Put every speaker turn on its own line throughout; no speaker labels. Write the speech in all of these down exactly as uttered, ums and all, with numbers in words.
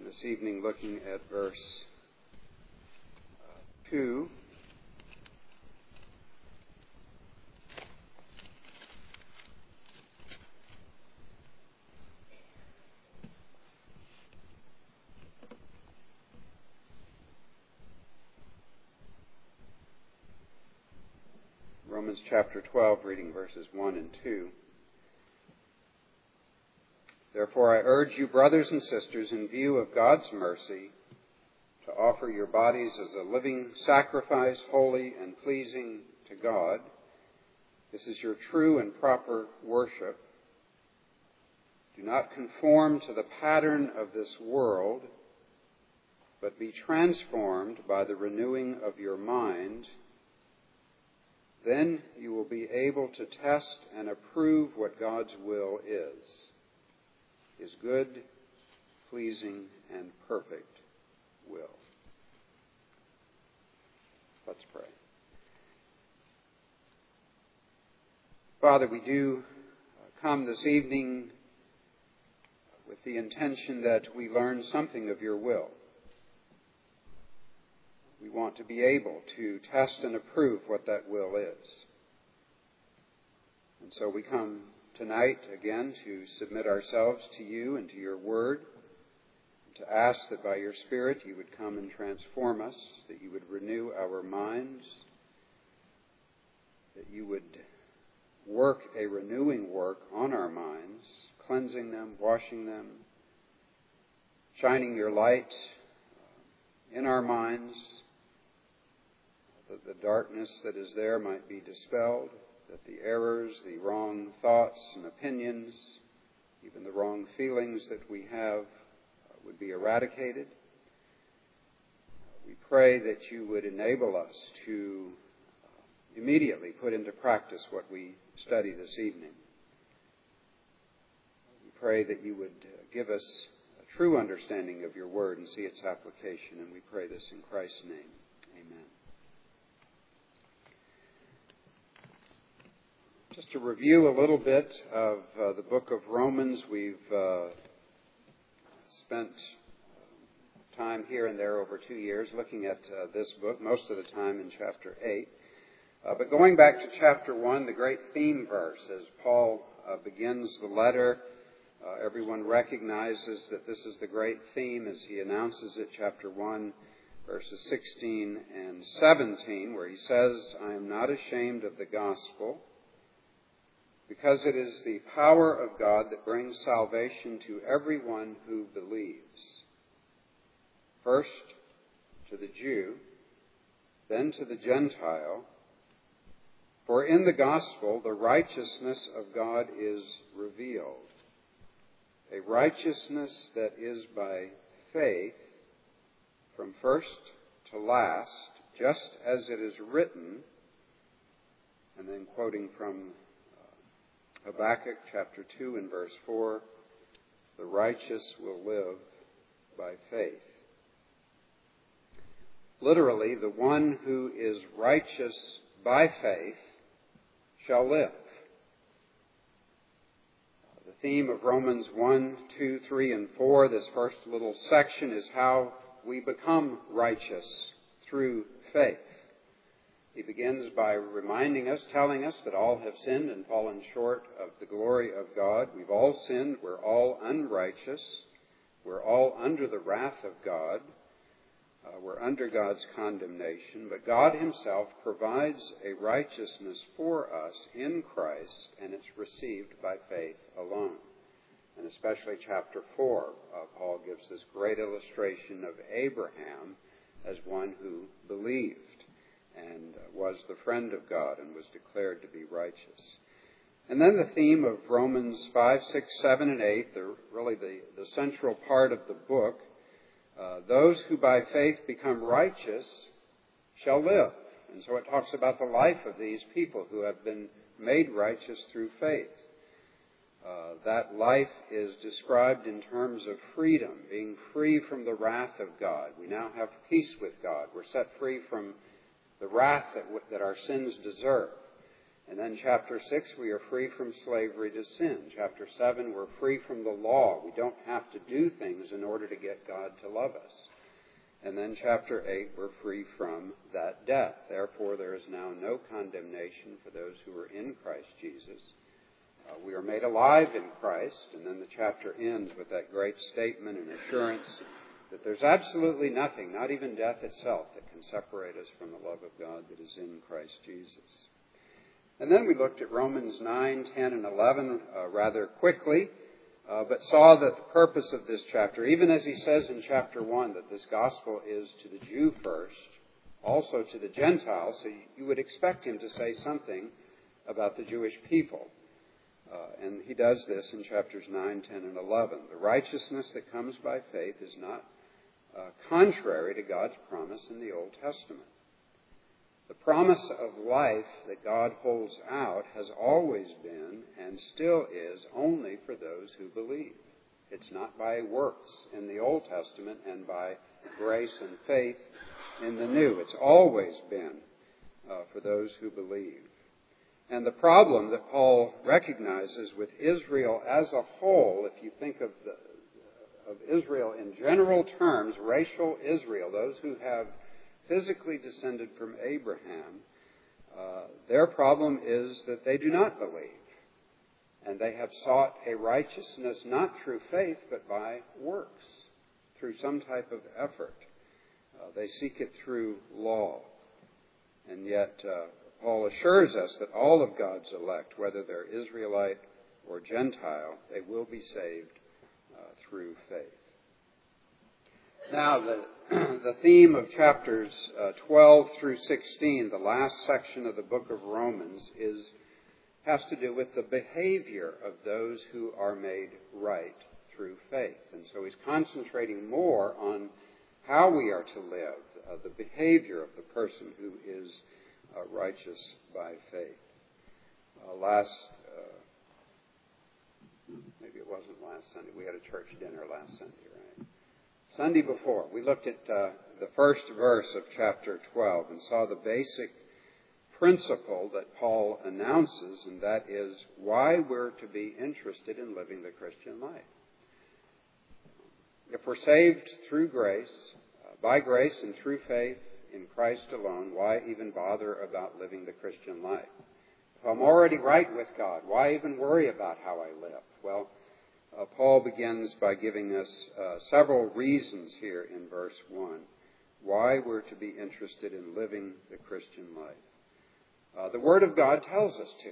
this evening looking at verse uh, two. Romans chapter twelve, reading verses one and two. Therefore I urge you, brothers and sisters, in view of God's mercy, to offer your bodies as a living sacrifice, holy and pleasing to God. This is your true and proper worship. Do not conform to the pattern of this world, but be transformed by the renewing of your mind. Then you will be able to test and approve what God's will is, His good, pleasing, and perfect will. Let's pray. Father, we do come this evening with the intention that we learn something of your will. We want to be able to test and approve what that will is. And so we come tonight again to submit ourselves to you and to your word, and to ask that by your Spirit you would come and transform us, that you would renew our minds, that you would work a renewing work on our minds, cleansing them, washing them, shining your light in our minds, that the darkness that is there might be dispelled, that the errors, the wrong thoughts and opinions, even the wrong feelings that we have uh, would be eradicated. We pray that you would enable us to uh, immediately put into practice what we study this evening. We pray that you would uh, give us a true understanding of your word and see its application, and we pray this in Christ's name. Amen. Just to review a little bit of uh, the book of Romans, we've uh, spent time here and there over two years looking at uh, this book, most of the time in chapter eight. Uh, but going back to chapter one, the great theme verse, as Paul uh, begins the letter, uh, everyone recognizes that this is the great theme as he announces it, chapter one, verses sixteen and seventeen, where he says, I am not ashamed of the gospel, because it is the power of God that brings salvation to everyone who believes. First to the Jew, then to the Gentile. For in the gospel the righteousness of God is revealed, a righteousness that is by faith from first to last, just as it is written, and then quoting from Habakkuk chapter two and verse four, the righteous will live by faith. Literally, the one who is righteous by faith shall live. The theme of Romans one, two, three, and four, this first little section, is how we become righteous through faith. He begins by reminding us, telling us that all have sinned and fallen short of the glory of God. We've all sinned. We're all unrighteous. We're all under the wrath of God. Uh, we're under God's condemnation. But God himself provides a righteousness for us in Christ, and it's received by faith alone. And especially chapter four, uh, Paul gives this great illustration of Abraham as one who believed and was the friend of God and was declared to be righteous. And then the theme of Romans five, six, seven, and eight, the, really the, the central part of the book, uh, those who by faith become righteous shall live. And so it talks about the life of these people who have been made righteous through faith. Uh, that life is described in terms of freedom, being free from the wrath of God. We now have peace with God. We're set free from the wrath that, that our sins deserve. And then chapter six, we are free from slavery to sin. Chapter seven, we're free from the law. We don't have to do things in order to get God to love us. And then chapter eight, we're free from that death. Therefore, there is now no condemnation for those who are in Christ Jesus. Uh, we are made alive in Christ. And then the chapter ends with that great statement and assurance that there's absolutely nothing, not even death itself, that can separate us from the love of God that is in Christ Jesus. And then we looked at Romans nine, ten, and eleven uh, rather quickly, uh, but saw that the purpose of this chapter, even as he says in chapter one that this gospel is to the Jew first, also to the Gentile, so you would expect him to say something about the Jewish people. Uh, and he does this in chapters nine, ten, and eleven. The righteousness that comes by faith is not uh, contrary to God's promise in the Old Testament. The promise of life that God holds out has always been and still is only for those who believe. It's not by works in the Old Testament and by grace and faith in the New. It's always been uh, for those who believe. And the problem that Paul recognizes with Israel as a whole, if you think of, the, of Israel in general terms, racial Israel, those who have physically descended from Abraham, uh, their problem is that they do not believe. And they have sought a righteousness not through faith, but by works, through some type of effort. Uh, they seek it through law. And yet, uh, Paul assures us that all of God's elect, whether they're Israelite or Gentile, they will be saved uh, through faith. Now, the, the theme of chapters uh, twelve through sixteen, the last section of the book of Romans, is has to do with the behavior of those who are made right through faith. And so he's concentrating more on how we are to live, uh, the behavior of the person who is uh, righteous by faith. Uh, last, uh, maybe it wasn't last Sunday, we had a church dinner last Sunday, right? Sunday before, we looked at uh, the first verse of chapter twelve and saw the basic principle that Paul announces, and that is why we're to be interested in living the Christian life. If we're saved through grace, uh, by grace and through faith in Christ alone, why even bother about living the Christian life? If I'm already right with God, why even worry about how I live? Well, Uh, Paul begins by giving us uh, several reasons here in verse one why we're to be interested in living the Christian life. Uh, the Word of God tells us to.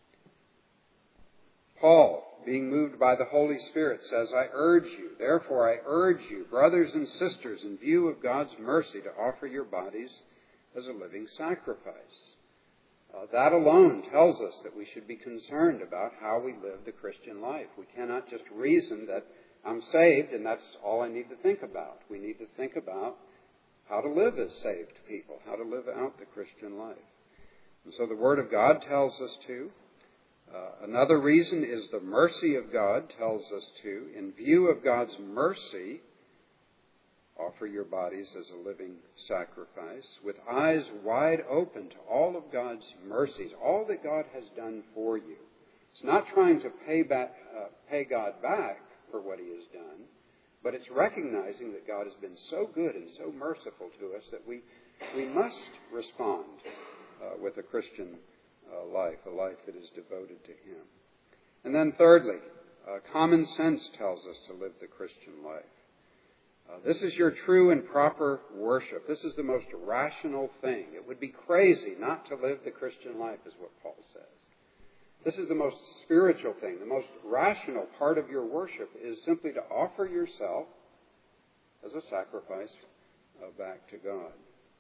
Paul, being moved by the Holy Spirit, says, I urge you, therefore I urge you, brothers and sisters, in view of God's mercy, to offer your bodies as a living sacrifice. Uh, that alone tells us that we should be concerned about how we live the Christian life. We cannot just reason that I'm saved and that's all I need to think about. We need to think about how to live as saved people, how to live out the Christian life. And so the Word of God tells us to. Uh, another reason is the mercy of God tells us to. In view of God's mercy, offer your bodies as a living sacrifice, with eyes wide open to all of God's mercies, all that God has done for you. It's not trying to pay back, uh, pay God back for what He has done, but it's recognizing that God has been so good and so merciful to us that we we must respond uh, with a Christian uh, life, a life that is devoted to Him. And then thirdly, uh, common sense tells us to live the Christian life. Uh, this is your true and proper worship. This is the most rational thing. It would be crazy not to live the Christian life, is what Paul says. This is the most spiritual thing. The most rational part of your worship is simply to offer yourself as a sacrifice uh, back to God.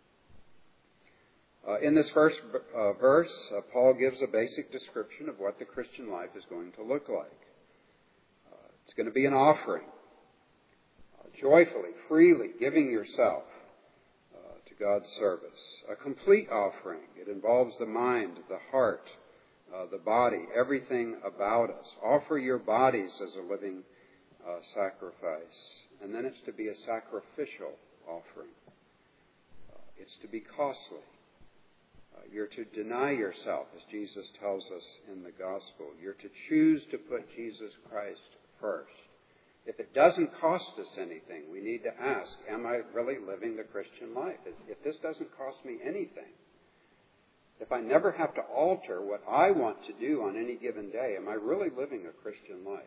Uh, in this first uh, verse, uh, Paul gives a basic description of what the Christian life is going to look like. Uh, it's going to be an offering. Joyfully, freely giving yourself uh, to God's service. A complete offering. It involves the mind, the heart, uh, the body, everything about us. Offer your bodies as a living uh, sacrifice. And then it's to be a sacrificial offering. Uh, it's to be costly. You're to deny yourself, as Jesus tells us in the gospel. You're to choose to put Jesus Christ first. If it doesn't cost us anything, we need to ask, am I really living the Christian life? If this doesn't cost me anything, if I never have to alter what I want to do on any given day, am I really living a Christian life?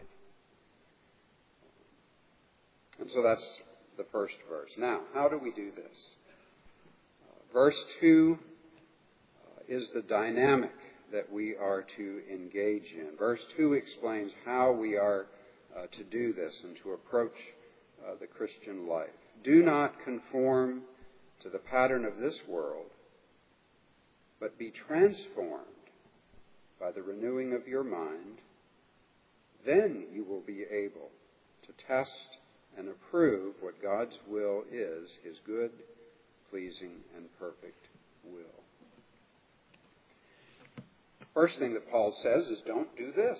And so that's the first verse. Now, how do we do this? Uh, verse two uh, is the dynamic that we are to engage in. Verse two explains how we are uh, to do this and to approach uh, the Christian life. Do not conform to the pattern of this world, but be transformed by the renewing of your mind. Then you will be able to test and approve what God's will is, His good, pleasing, and perfect will. First thing that Paul says is, don't do this.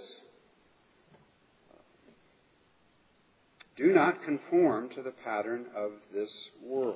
Do not conform to the pattern of this world.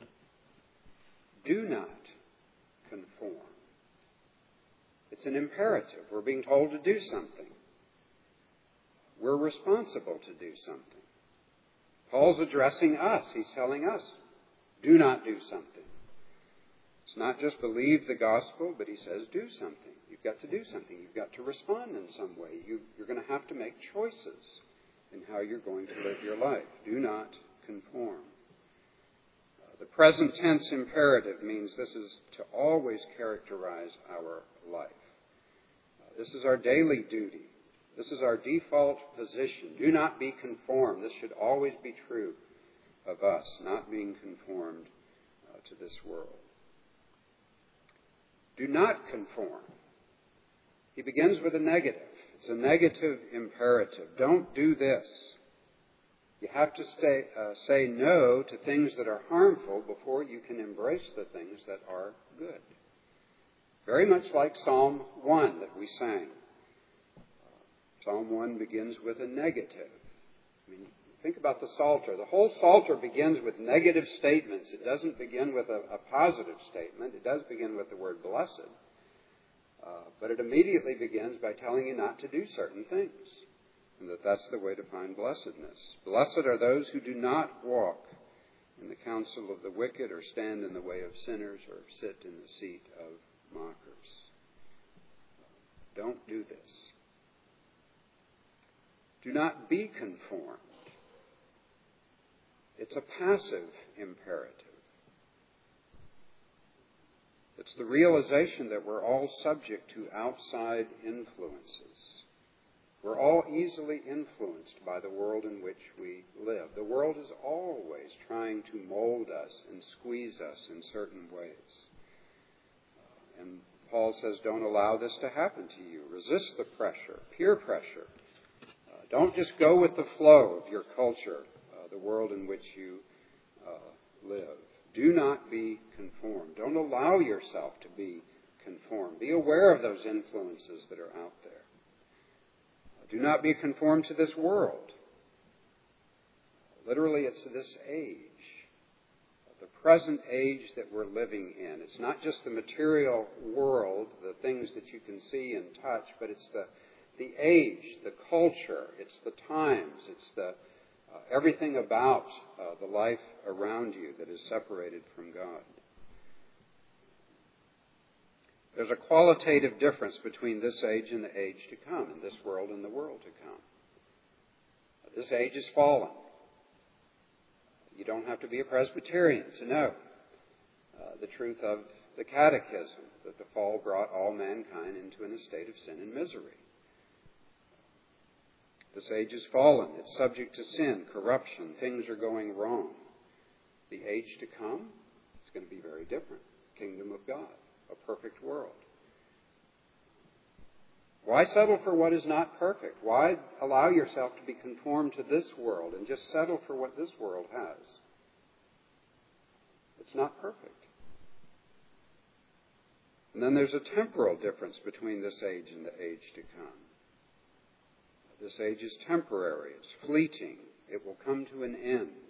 Do not conform. It's an imperative. We're being told to do something. We're responsible to do something. Paul's addressing us. He's telling us, do not do something. It's not just believe the gospel, but he says do something. You've got to do something. You've got to respond in some way. You, you're going to have to make choices in how you're going to live your life. Do not conform. Uh, the present tense imperative means this is to always characterize our life. Uh, this is our daily duty. This is our default position. Do not be conformed. This should always be true of us, not being conformed uh, to this world. Do not conform. He begins with a negative. It's a negative imperative. Don't do this. You have to stay, uh, say no to things that are harmful before you can embrace the things that are good. Very much like Psalm one that we sang. Psalm one begins with a negative. I mean, think about the Psalter. The whole Psalter begins with negative statements. It doesn't begin with a, a positive statement. It does begin with the word blessed. Uh, but it immediately begins by telling you not to do certain things, and that that's the way to find blessedness. Blessed are those who do not walk in the counsel of the wicked, or stand in the way of sinners, or sit in the seat of mockers. Don't do this. Do not be conformed. It's a passive imperative. It's the realization that we're all subject to outside influences. We're all easily influenced by the world in which we live. The world is always trying to mold us and squeeze us in certain ways. And Paul says, don't allow this to happen to you. Resist the pressure, peer pressure. Uh, don't just go with the flow of your culture, uh, the world in which you uh, live. Do not be conformed. Don't allow yourself to be conformed. Be aware of those influences that are out there. Do not be conformed to this world. Literally, it's this age, the present age that we're living in. It's not just the material world, the things that you can see and touch, but it's the, the age, the culture, it's the times, it's the Uh, everything about uh, the life around you that is separated from God. There's a qualitative difference between this age and the age to come, and this world and the world to come. This age is fallen. You don't have to be a Presbyterian to know uh, the truth of the Catechism, that the fall brought all mankind into an estate of sin and misery. This age is fallen. It's subject to sin, corruption. Things are going wrong. The age to come is going to be very different. Kingdom of God, a perfect world. Why settle for what is not perfect? Why allow yourself to be conformed to this world and just settle for what this world has? It's not perfect. And then there's a temporal difference between this age and the age to come. This age is temporary. It's fleeting. It will come to an end.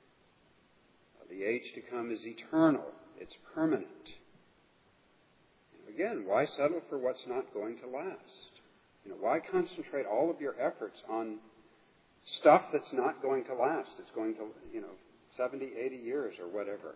The age to come is eternal. It's permanent. Again, why settle for what's not going to last? You know, why concentrate all of your efforts on stuff that's not going to last? It's going to, you know, seventy, eighty years or whatever.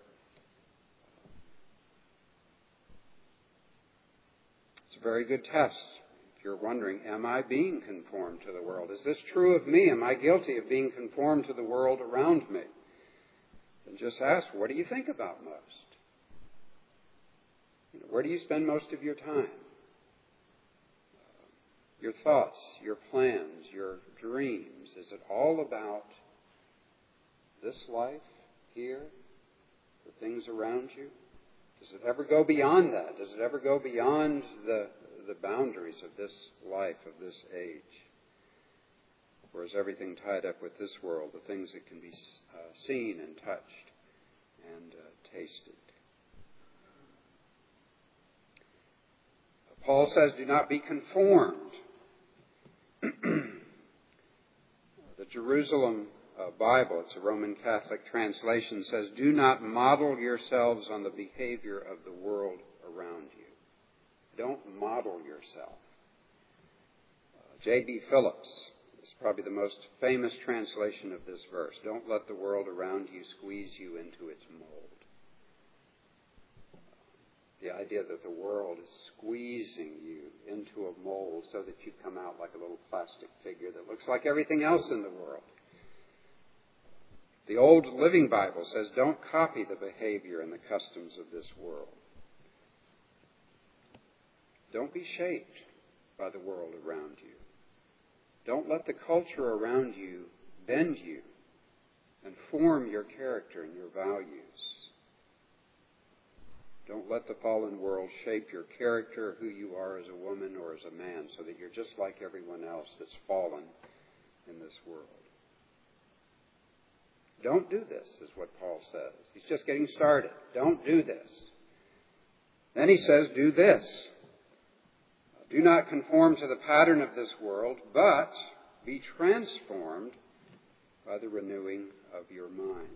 It's a very good test. If you're wondering, am I being conformed to the world? Is this true of me? Am I guilty of being conformed to the world around me? Then just ask, what do you think about most? You know, where do you spend most of your time? Uh, your thoughts, your plans, your dreams. Is it all about this life here, the things around you? Does it ever go beyond that? Does it ever go beyond the, the boundaries of this life, of this age? Or is everything tied up with this world, the things that can be uh, seen and touched and uh, tasted? Paul says, do not be conformed. The Jerusalem uh, Bible, it's a Roman Catholic translation, says, do not model yourselves on the behavior of the world around you. Don't model yourself. Uh, J B Phillips is probably the most famous translation of this verse. Don't let the world around you squeeze you into its mold. The idea that the world is squeezing you into a mold so that you come out like a little plastic figure that looks like everything else in the world. The Old Living Bible says, don't copy the behavior and the customs of this world. Don't be shaped by the world around you. Don't let the culture around you bend you and form your character and your values. Don't let the fallen world shape your character, who you are as a woman or as a man, so that you're just like everyone else that's fallen in this world. Don't do this, is what Paul says. He's just getting started. Don't do this. Then he says, do this. Do not conform to the pattern of this world, but be transformed by the renewing of your mind.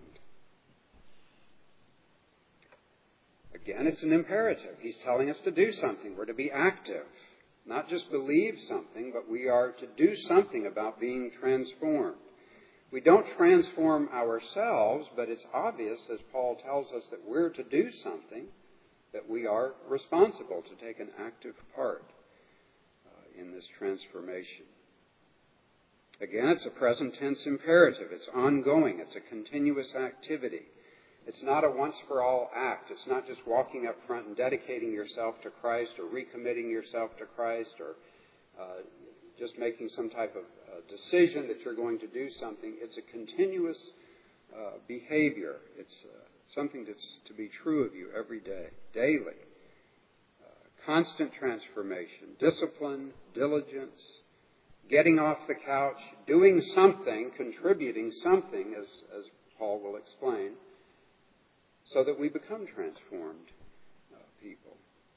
Again, it's an imperative. He's telling us to do something. We're to be active. Not just believe something, but we are to do something about being transformed. We don't transform ourselves, but it's obvious, as Paul tells us, that we're to do something, that we are responsible to take an active part uh, in this transformation. Again, it's a present tense imperative. It's ongoing. It's a continuous activity. It's not a once-for-all act. It's not just walking up front and dedicating yourself to Christ or recommitting yourself to Christ or uh, just making some type of uh, decision that you're going to do something. It's a continuous uh, behavior. It's uh, something that's to be true of you every day, daily. Uh, constant transformation, discipline, diligence, getting off the couch, doing something, contributing something, as, as Paul will explain, so that we become transformed uh, people.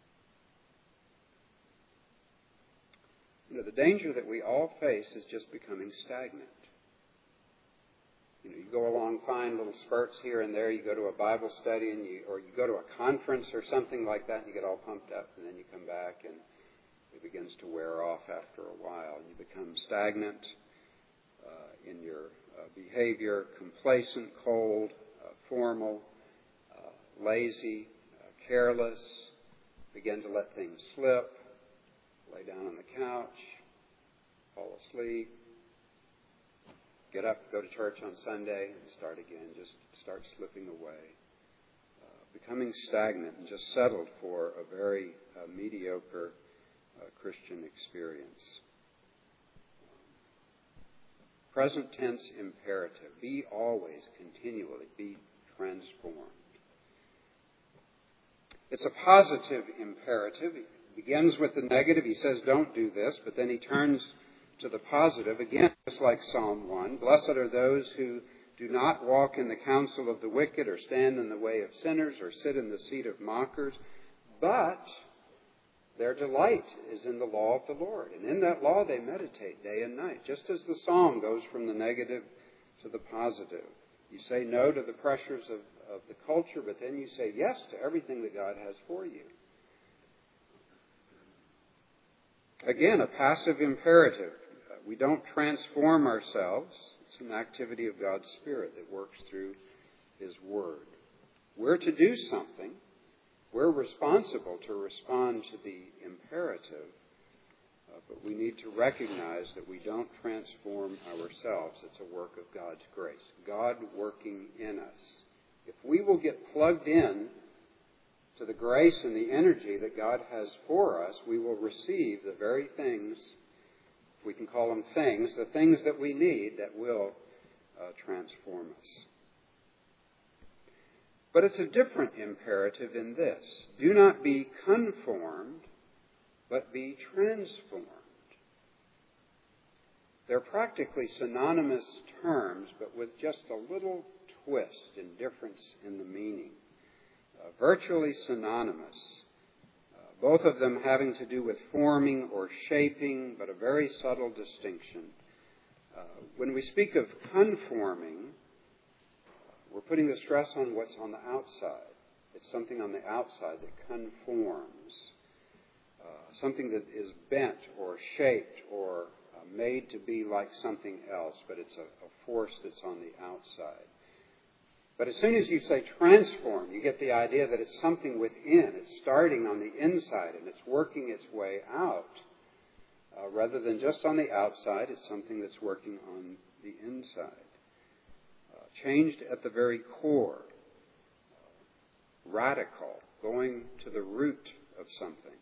You know, the danger that we all face is just becoming stagnant. You know, you go along fine little spurts here and there. You go to a Bible study, and you, or you go to a conference or something like that, and you get all pumped up, and then you come back, and it begins to wear off after a while. And you become stagnant uh, in your uh, behavior, complacent, cold, uh, formal, lazy, uh, careless, begin to let things slip, lay down on the couch, fall asleep, get up, go to church on Sunday, and start again, just start slipping away, uh, becoming stagnant and just settled for a very uh, mediocre uh, Christian experience. Present tense imperative. Be always, continually, be transformed. It's a positive imperative. It begins with the negative. He says, don't do this, but then he turns to the positive. Again, just like Psalm one, blessed are those who do not walk in the counsel of the wicked or stand in the way of sinners or sit in the seat of mockers, but their delight is in the law of the Lord. And in that law they meditate day and night, just as the song goes from the negative to the positive. You say no to the pressures of, of the culture, but then you say yes to everything that God has for you. Again, a passive imperative. We don't transform ourselves. It's an activity of God's Spirit that works through His Word. We're to do something. We're responsible to respond to the imperative, uh, but we need to recognize that we don't transform ourselves. It's a work of God's grace, God working in us. If we will get plugged in to the grace and the energy that God has for us, we will receive the very things, if we can call them things, the things that we need that will uh, transform us. But it's a different imperative in this. Do not be conformed, but be transformed. They're practically synonymous terms, but with just a little twist and difference in the meaning. Uh, virtually synonymous. Uh, both of them having to do with forming or shaping, but a very subtle distinction. Uh, when we speak of conforming, we're putting the stress on what's on the outside. It's something on the outside that conforms. Uh, something that is bent or shaped or uh, made to be like something else, but it's a, a force that's on the outside. But as soon as you say transform, you get the idea that it's something within. It's starting on the inside and it's working its way out. Uh, rather than just on the outside, it's something that's working on the inside. Changed at the very core, radical, going to the root of something.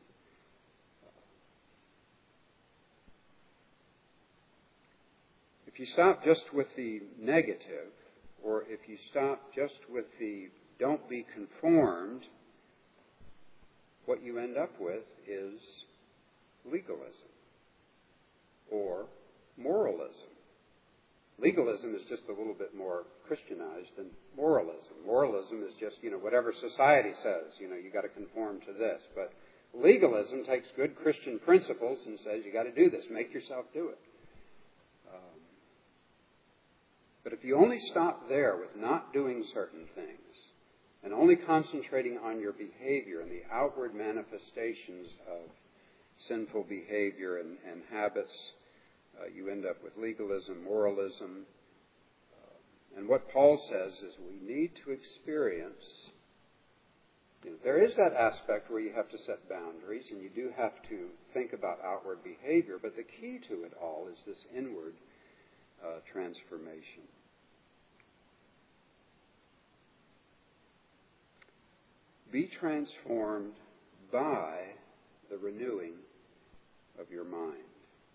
If you stop just with the negative, or if you stop just with the don't be conformed, what you end up with is legalism or moralism. Legalism is just a little bit more Christianized than moralism. Moralism is just, you know, whatever society says, you know, you got to conform to this. But legalism takes good Christian principles and says you got to do this, make yourself do it. Um, but if you only stop there with not doing certain things and only concentrating on your behavior and the outward manifestations of sinful behavior and, and habits, Uh, you end up with legalism, moralism. Uh, and what Paul says is we need to experience, you know, there is that aspect where you have to set boundaries and you do have to think about outward behavior, but the key to it all is this inward uh, transformation. Be transformed by the renewing of your mind.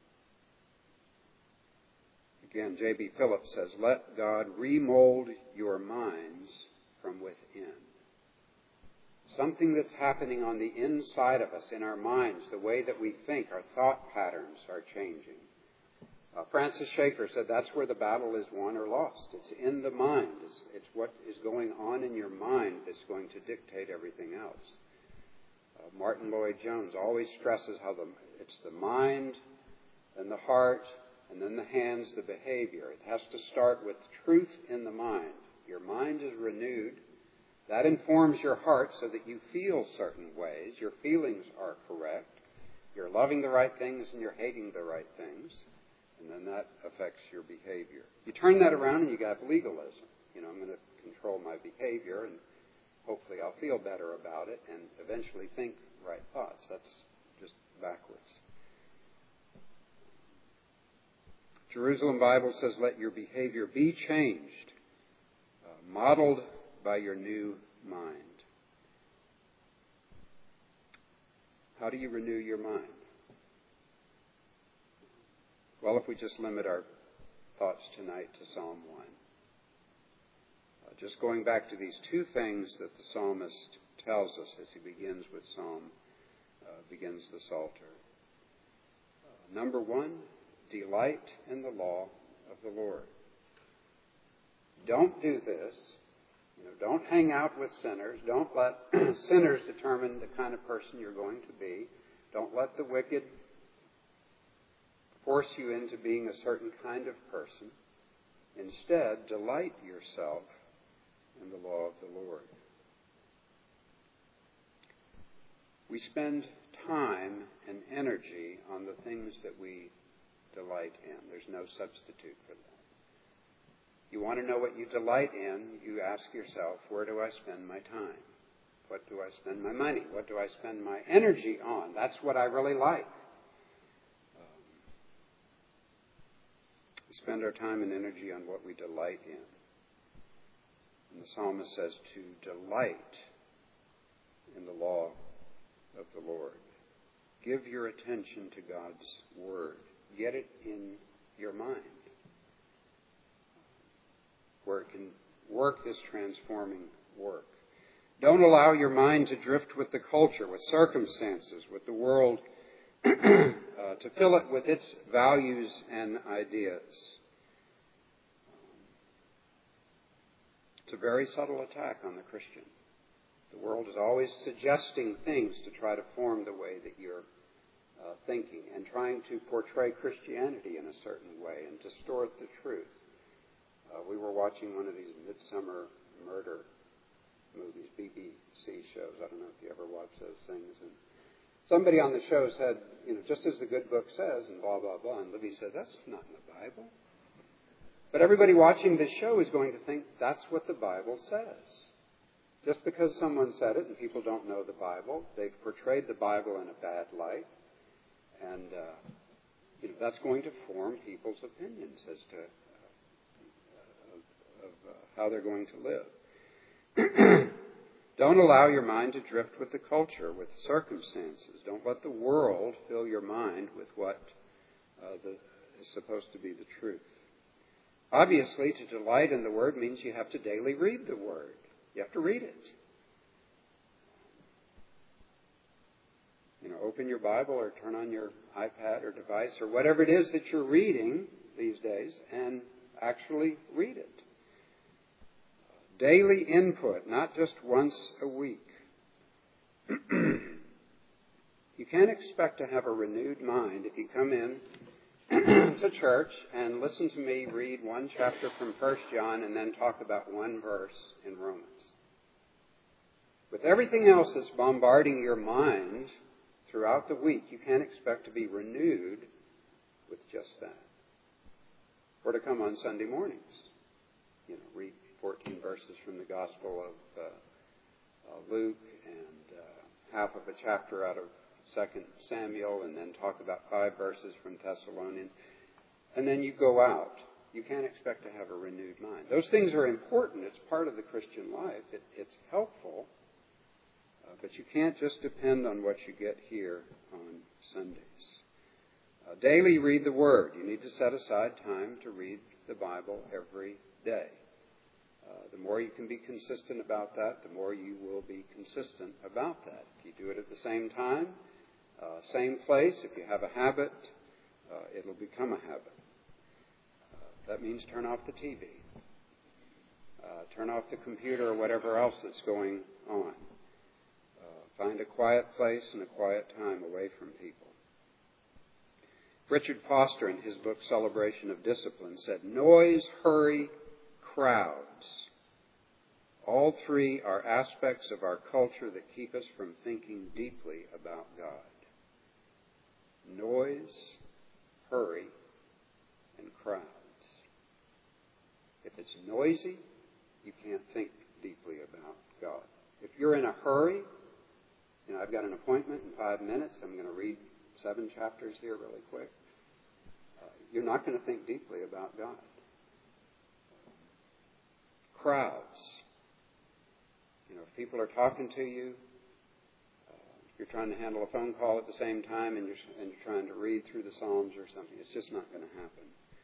Again, J B Phillips says, let God remold your minds from within. Something that's happening on the inside of us, in our minds, the way that we think, our thought patterns are changing. Uh, Francis Schaeffer said that's where the battle is won or lost. It's in the mind. It's, it's what is going on in your mind that's going to dictate everything else. Uh, Martin Lloyd-Jones always stresses how the, it's the mind and the heart and then the hands, the behavior. It has to start with truth in the mind. Your mind is renewed. That informs your heart so that you feel certain ways. Your feelings are correct. You're loving the right things and you're hating the right things. And then that affects your behavior. You turn that around and you got legalism. You know, I'm going to control my behavior and hopefully I'll feel better about it and eventually think right thoughts. That's just backwards. Jerusalem Bible says, let your behavior be changed, uh, modeled by your new mind. How do you renew your mind? Well, if we just limit our thoughts tonight to Psalm one. Uh, just going back to these two things that the psalmist tells us as he begins with Psalm, uh, begins the Psalter. Uh, number one, delight in the law of the Lord. Don't do this. You know, don't hang out with sinners. Don't let sinners determine the kind of person you're going to be. Don't let the wicked force you into being a certain kind of person. Instead, delight yourself in the law of the Lord. We spend time and energy on the things that we delight in. There's no substitute for that. You want to know what you delight in, you ask yourself, where do I spend my time? What do I spend my money? What do I spend my energy on? That's what I really like. Um, we spend our time and energy on what we delight in. And the psalmist says to delight in the law of the Lord. Give your attention to God's Word. Get it in your mind, where it can work this transforming work. Don't allow your mind to drift with the culture, with circumstances, with the world, uh, to fill it with its values and ideas. It's a very subtle attack on the Christian. The world is always suggesting things to try to form the way that you're uh, thinking and trying to portray Christianity in a certain way and distort the truth. Uh, we were watching one of these Midsummer Murder movies, B B C shows. I don't know if you ever watch those things. And somebody on the show said, you know, just as the good book says, and blah, blah, blah. And Libby said, that's not in the Bible. But everybody watching this show is going to think that's what the Bible says. Just because someone said it and people don't know the Bible, they've portrayed the Bible in a bad light. And uh, you know, that's going to form people's opinions as to uh, of, of uh, how they're going to live. Don't allow your mind to drift with the culture, with circumstances. Don't let the world fill your mind with what uh, the, is supposed to be the truth. Obviously, to delight in the Word means you have to daily read the Word. You have to read it. You know, open your Bible or turn on your iPad or device or whatever it is that you're reading these days and actually read it. Daily input, not just once a week. You can't expect to have a renewed mind if you come in to church and listen to me read one chapter from First John and then talk about one verse in Romans. With everything else that's bombarding your mind throughout the week, you can't expect to be renewed with just that. Or to come on Sunday mornings, you know, read fourteen verses from the Gospel of uh, uh, Luke and uh, half of a chapter out of Second Samuel and then talk about five verses from Thessalonians. And then you go out. You can't expect to have a renewed mind. Those things are important. It's part of the Christian life. It, it's helpful. Uh, but you can't just depend on what you get here on Sundays. Uh, daily read the Word. You need to set aside time to read the Bible every day. Uh, the more you can be consistent about that, the more you will be consistent about that. If you do it at the same time, uh, same place, if you have a habit, uh, it'll become a habit. Uh, that means turn off the T V. Uh, turn off the computer or whatever else that's going on. Uh, find a quiet place and a quiet time away from people. Richard Foster, in his book Celebration of Discipline, said, noise, hurry, crowds. All three are aspects of our culture that keep us from thinking deeply about God. Noise, hurry, and crowds. If it's noisy, you can't think deeply about God. If you're in a hurry, you know, I've got an appointment in five minutes, I'm going to read seven chapters here really quick. Uh, you're not going to think deeply about God. Crowds. You know, if people are talking to you, uh, you're trying to handle a phone call at the same time and you're, and you're trying to read through the Psalms or something, it's just not going to happen.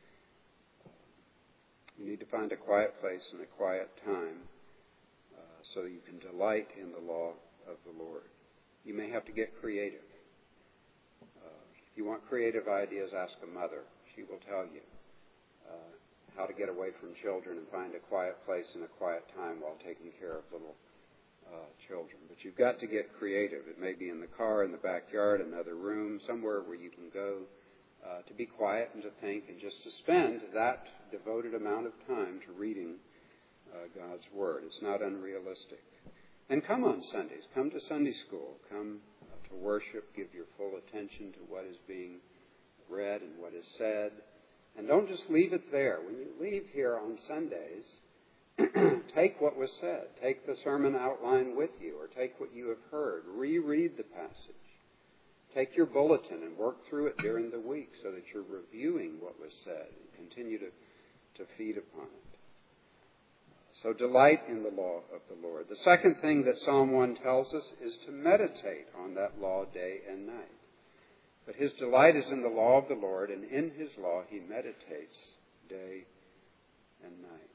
You need to find a quiet place and a quiet time uh, so you can delight in the law of the Lord. You may have to get creative. Uh, if you want creative ideas, ask a mother. She will tell you uh, how to get away from children and find a quiet place and a quiet time while taking care of little uh, children. But you've got to get creative. It may be in the car, in the backyard, another room, somewhere where you can go Uh, to be quiet and to think and just to spend that devoted amount of time to reading uh, God's Word. It's not unrealistic. And come on Sundays. Come to Sunday school. Come uh, to to worship, give your full attention to what is being read and what is said. And don't just leave it there. When you leave here on Sundays, take what was said. Take the sermon outline with you, or take what you have heard. Reread the passage. Take your bulletin and work through it during the week so that you're reviewing what was said and continue to, to feed upon it. So delight in the law of the Lord. The second thing that Psalm one tells us is to meditate on that law day and night. But his delight is in the law of the Lord, and in his law he meditates day and night.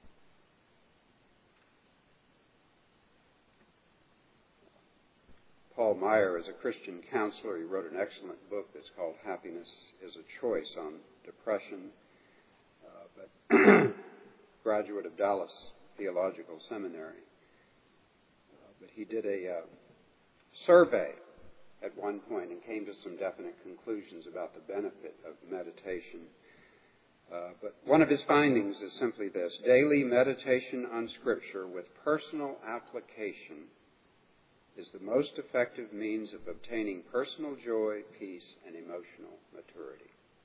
Paul Meyer is a Christian counselor. He wrote an excellent book that's called Happiness is a Choice on depression. Uh, but graduate of Dallas Theological Seminary. Uh, but he did a uh, survey at one point and came to some definite conclusions about the benefit of meditation. Uh, but one of his findings is simply this: daily meditation on Scripture with personal application is the most effective means of obtaining personal joy, peace, and emotional maturity.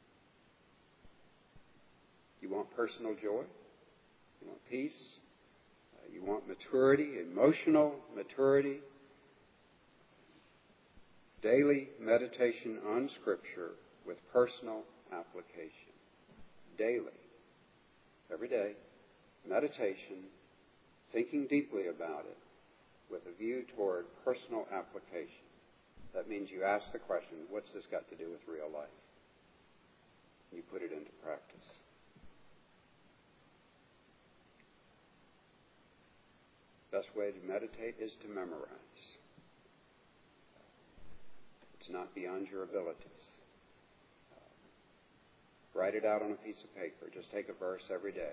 You want personal joy? You want peace? Uh, you want maturity, emotional maturity? Daily meditation on Scripture with personal application. Daily. Every day. Meditation. Thinking deeply about it with a view toward personal application. That means you ask the question, what's this got to do with real life? You put it into practice. Best way to meditate is to memorize. It's not beyond your abilities. Uh, write it out on a piece of paper. Just take a verse every day.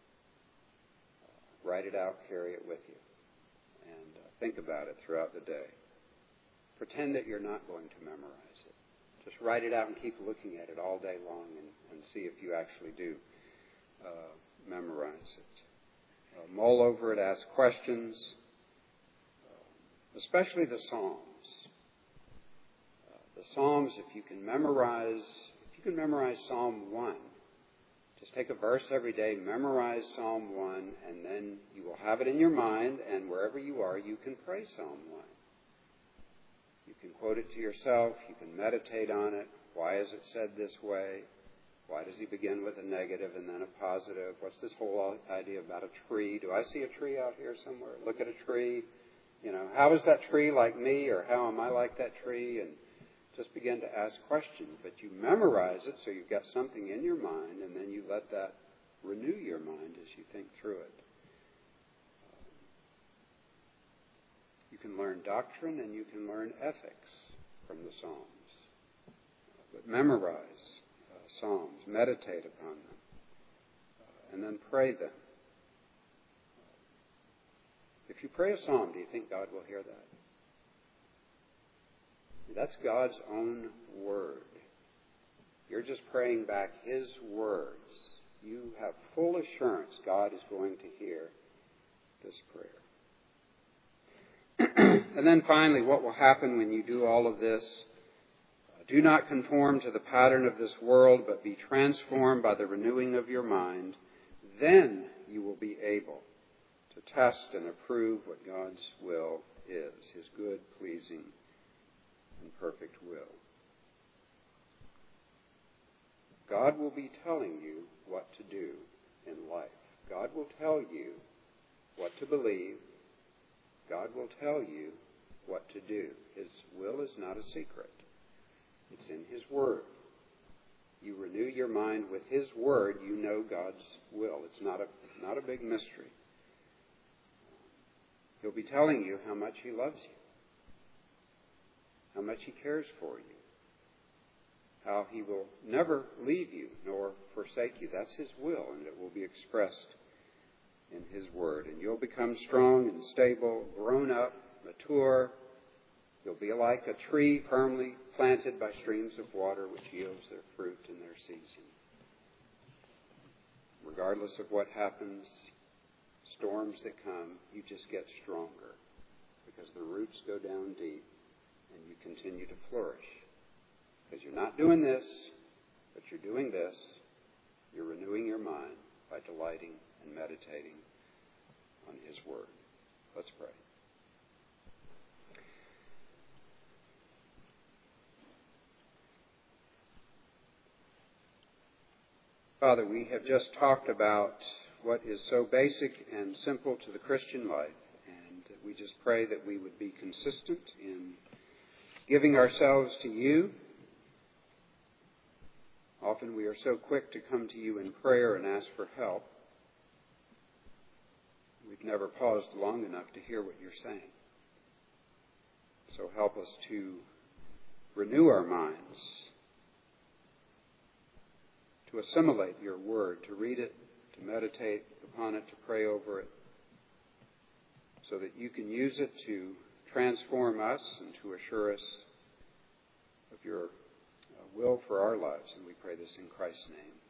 Uh, write it out, carry it with you. And uh, think about it throughout the day. Pretend that you're not going to memorize it. Just write it out and keep looking at it all day long and, and see if you actually do uh, memorize it. Uh, mull over it, ask questions, uh, especially the Psalms. Uh, the Psalms, if you can memorize, if you can memorize Psalm one, just take a verse every day, memorize Psalm one, and then you will have it in your mind, and wherever you are, you can pray Psalm one. You can quote it to yourself, you can meditate on it. Why is it said this way? Why does he begin with a negative and then a positive? What's this whole idea about a tree? Do I see a tree out here somewhere? Look at a tree. You know, how is that tree like me, or how am I like that tree? And just begin to ask questions. But you memorize it so you've got something in your mind, and then you let that renew your mind as you think through it. You can learn doctrine and you can learn ethics from the Psalms. But memorize uh, Psalms, meditate upon them, uh, and then pray them. If you pray a psalm, do you think God will hear that? That's God's own word. You're just praying back his words. You have full assurance God is going to hear this prayer. And then finally, what will happen when you do all of this? Do not conform to the pattern of this world, but be transformed by the renewing of your mind. Then you will be able to test and approve what God's will is, his good, pleasing, and perfect will. God will be telling you what to do in life. God will tell you what to believe. God will tell you what to do. His will is not a secret. It's in his word. You renew your mind with his word, you know God's will. It's not a, not a big mystery. He'll be telling you how much he loves you, how much he cares for you, how he will never leave you nor forsake you. That's his will, and it will be expressed in his word. And you'll become strong and stable, grown up, mature. You'll be like a tree firmly planted by streams of water which yields their fruit in their season. Regardless of what happens, storms that come, you just get stronger because the roots go down deep and you continue to flourish. Because you're not doing this, but you're doing this. You're renewing your mind by delighting and meditating on His Word. Let's pray. Father, we have just talked about what is so basic and simple to the Christian life, and we just pray that we would be consistent in giving ourselves to you. Often we are so quick to come to you in prayer and ask for help. We've never paused long enough to hear what you're saying. So help us to renew our minds, to assimilate your word, to read it, to meditate upon it, to pray over it, so that you can use it to transform us and to assure us of your will for our lives. And we pray this in Christ's name.